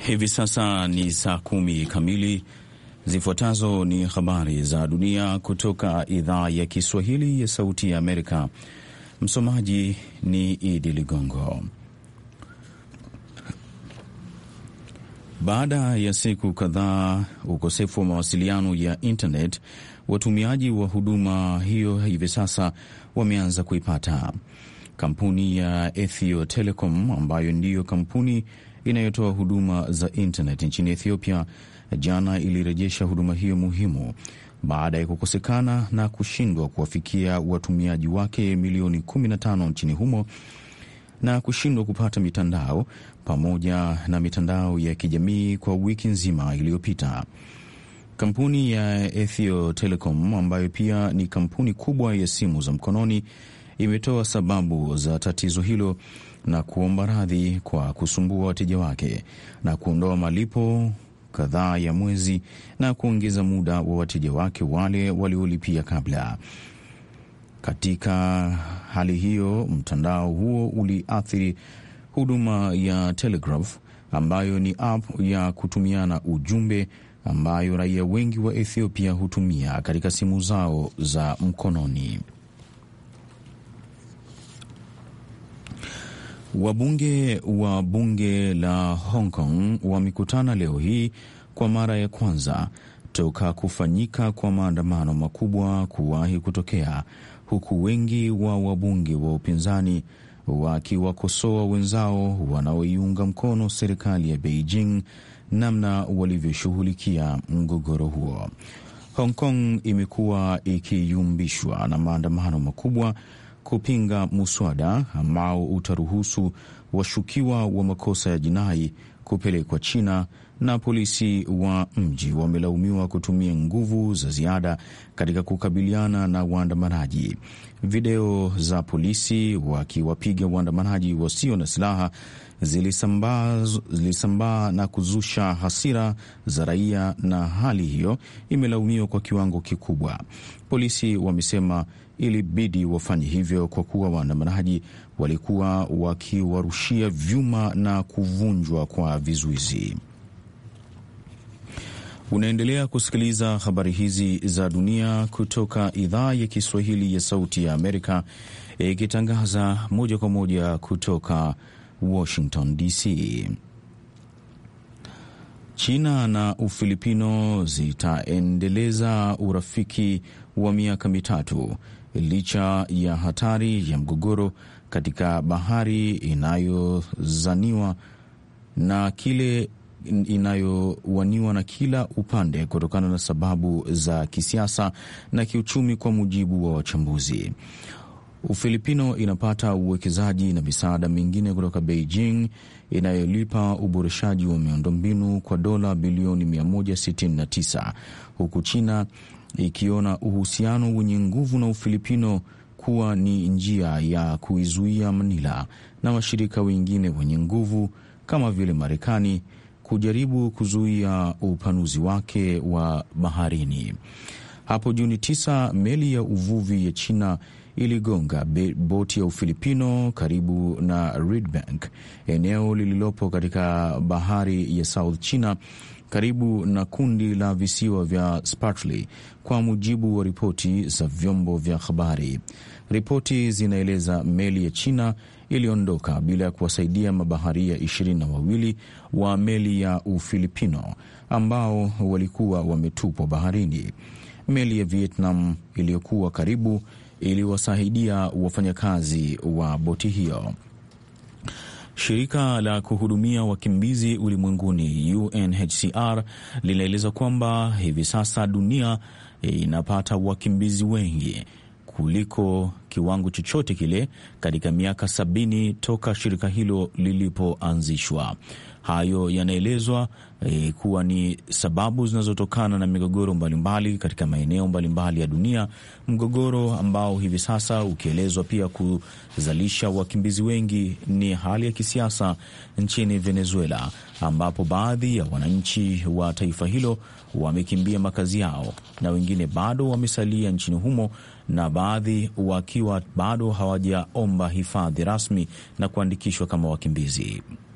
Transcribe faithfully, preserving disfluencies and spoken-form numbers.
Hivi sasa ni saa kumi kamili. Zifuatazo ni habari za dunia kutoka idhaa ya Kiswahili ya Sauti ya Amerika. Msomaji ni Idi Ligongo. Baada ya siku kadhaa ukosefu wa mawasiliano ya internet, watumiaji wa huduma hiyo hivi sasa wameanza kuipata. Kampuni ya Ethio Telecom, ambayo ndiyo kampuni inayotoa huduma za internet nchini Ethiopia, jana ilirejesha huduma hiyo muhimu baada ya kukosekana na kushindwa kuwafikia watumiaji wake milioni kumi na tano nchini humo na kushindwa kupata mitandao pamoja na mitandao ya kijamii kwa wiki nzima iliyopita. Kampuni ya Ethio Telecom, ambayo pia ni kampuni kubwa ya simu za mkononi, imetoa sababu za tatizo hilo na kuomba radhi kwa kusumbua wateja wake na kuondoa malipo kadhaa ya mwezi na kuongeza muda wa wateja wake wale waliolipia kabla. Katika hali hiyo, mtandao huo uliathiri huduma ya Telegraph, ambayo ni app ya kutumiana ujumbe ambayo raia wengi wa Ethiopia hutumia katika simu zao za mkononi. Wabunge wa bunge la Hong Kong wamekutana leo hii kwa mara ya kwanza toka kufanyika kwa maandamano makubwa kuwahi kutokea, huku wengi wa wabunge wa upinzani wakiwakosoa wenzao wanaoiunga mkono serikali ya Beijing namna walivyoshughulikia mgogoro huo. Hong Kong imekuwa ikiyumbishwa na maandamano makubwa kupinga muswada ambao utaruhusu washukiwa wa makosa ya jinai kupelekwa China, na polisi wa mji wamelaumiwa kutumia nguvu za ziada katika kukabiliana na waandamanaji. Video za polisi wakiwapiga waandamanaji wasio na silaha zilisambaa zilisambaa na kuzusha hasira za raia, na hali hiyo imelaumiwa kwa kiwango kikubwa. Polisi wamesema ilibidi wafanye hivyo kwa kuwa waandamanaji walikuwa wakiwarushia vyuma na kuvunjwa kwa vizuizi. Unaendelea kusikiliza habari hizi za dunia kutoka idhaa ya Kiswahili ya Sauti ya Amerika, ikitangaza moja kwa moja kutoka Washington D C. China na Ufilipino zitaendeleza urafiki wa miaka mitatu licha ya hatari ya mgogoro katika bahari inayozaniwa na kile inayowaniwa na kila upande kutokana na sababu za kisiasa na kiuchumi, kwa mujibu wa wachambuzi. Ufilipino inapata uwekezaji na misaada mingine kutoka Beijing inayolipa uboreshaji wa miundombinu kwa dola bilioni mia moja sitini na tisa, huku China ikiona uhusiano wenye nguvu na Ufilipino kuwa ni njia ya kuizuia Manila na washirika wengine wenye nguvu kama vile Marekani kujaribu kuzuia upanuzi wake wa baharini. Hapo Juni tisa, meli ya uvuvi ya China iligonga boti ya Ufilipino karibu na Reed Bank, eneo lililopo katika bahari ya South China karibu na kundi la visiwa vya Spratly, kwa mujibu wa ripoti za vyombo vya habari. Ripoti zinaeleza meli ya China iliondoka bila ya kuwasaidia mabaharia ishirini na wawili wa meli ya Ufilipino ambao walikuwa wametupwa baharini. Meli ya Vietnam iliyokuwa karibu iliwasaidia wafanyakazi wa boti hiyo. Shirika la kuhudumia wakimbizi ulimwenguni U N H C R linaeleza kwamba hivi sasa dunia inapata wakimbizi wengi kuliko kiwango chochote kile katika miaka sabini toka shirika hilo lilipoanzishwa. Hayo yanaelezwa e, kuwa ni sababu zinazotokana na migogoro mbalimbali katika maeneo mbalimbali ya dunia, mgogoro ambao hivi sasa ukielezwa pia kuzalisha wakimbizi wengi ni hali ya kisiasa nchini Venezuela, ambapo baadhi ya wananchi wa taifa hilo wamekimbia makazi yao na wengine bado wamesalia nchini humo, na baadhi wakiwa bado hawajaomba hifadhi rasmi na kuandikishwa kama wakimbizi.